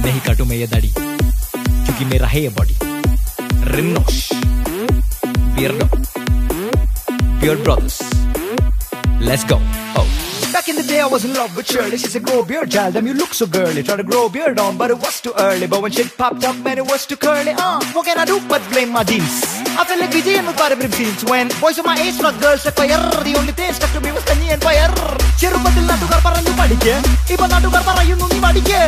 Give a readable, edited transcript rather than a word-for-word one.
नहीं काटू मैं ये दाढ़ी क्योंकि मेरा है ये बॉडी रिनोश Beardo beard brothers let's go Back in the day I was in love with Shirley. She said, grow beard, child, damn you look so girly. Try to grow beard on, but it was too early. But when shit popped up, man, it was too curly. What can I do but blame my jeans? I feel like Vijay and part of rib scenes. When boys of my age struck girls like fire. The only thing stuck to me was Kanye and fire. Cherupatil natukar paranju padike. Ipa natukar parayunnu nee madike.